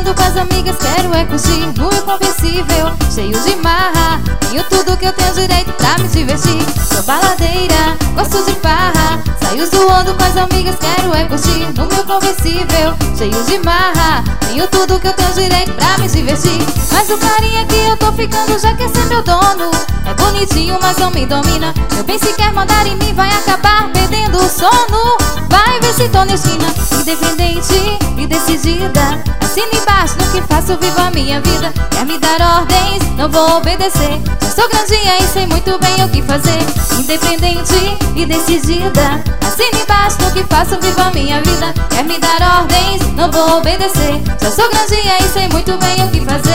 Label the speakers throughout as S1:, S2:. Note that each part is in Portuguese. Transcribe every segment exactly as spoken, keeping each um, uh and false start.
S1: ando com as amigas, quero é curtir no meu conversível, cheio de marra. Tenho tudo que eu tenho direito pra me divertir. Sou baladeira, gosto de farra. Saio zoando com as amigas, quero é curtir no meu conversível, cheio de marra. Tenho tudo que eu tenho direito pra me divertir. Mas o carinha que eu tô ficando já quer ser meu dono. É bonitinho, mas não me domina. Meu bem, se quer mandar em mim, vai acabar perdendo o sono. Vai ver se tô na esquina, independente e decidida. Assina embaixo no que faço, vivo a minha vida. Quer me dar ordens, não vou obedecer. Já sou grandinha e sei muito bem o que fazer. Independente e decidida. Assina embaixo no que faço, vivo a minha vida. Quer me dar ordens, não vou obedecer. Já sou grandinha e sei muito bem o que fazer.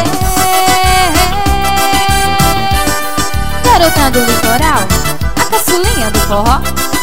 S1: Garota do litoral, a caçulinha do forró.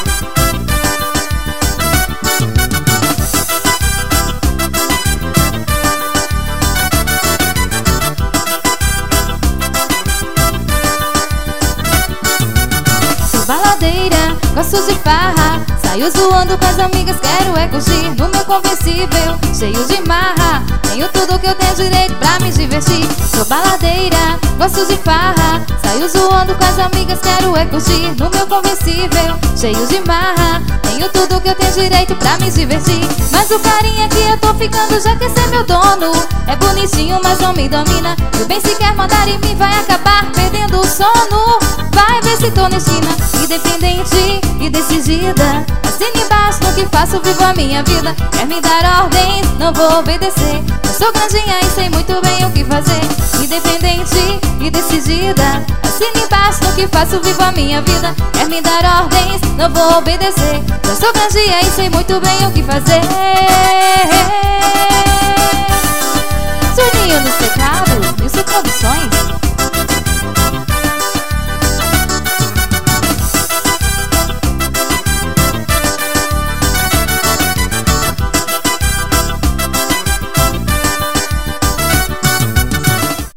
S1: Sou baladeira, gosto de farra. Saio zoando com as amigas, quero é curtir no meu conversível, cheio de marra. Tenho tudo que eu tenho direito pra me divertir. Sou baladeira, gosto de farra. Saio zoando com as amigas, quero é curtir no meu conversível, cheio de marra. Tenho tudo que eu tenho direito pra me divertir. Mas o carinha que eu tô ficando já quer ser meu dono. É bonitinho, mas não me domina. Meu bem, se quer mandar em mim, vai acabar perdendo o sono. Vai ver se tô na esquina, independente e decidida. Assina embaixo no que faço, vivo a minha vida. Quer me dar ordens, não vou obedecer. Eu sou grandinha e sei muito bem o que fazer. Independente e decidida. Assina embaixo no que faço, vivo a minha vida. Quer me dar ordens, não vou obedecer. Eu sou grandinha e sei muito bem o que fazer. Juninho dos Secados, isso produções.